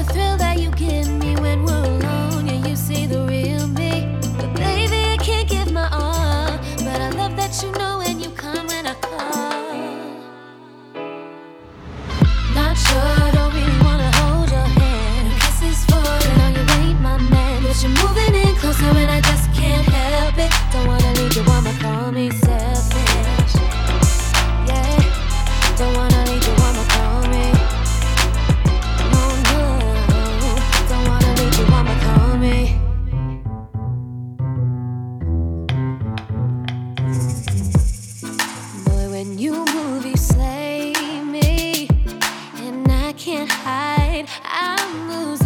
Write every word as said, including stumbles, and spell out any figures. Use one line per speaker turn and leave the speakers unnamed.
the thrill that you give me when we're alone. Yeah, you see the real me. But baby, I can't give my all. But I love that you know when you come when I call. Not sure, don't really wanna hold your hand. No kisses for you, know you ain't my man. But you're moving in closer and I just can't help it. Don't wanna leave you, wanna call me selfish. Yeah, don't wanna leave you, wanna call me. No, no, don't wanna leave you, wanna call me. Boy, when you move, you slay me, and I can't hide. I'm losing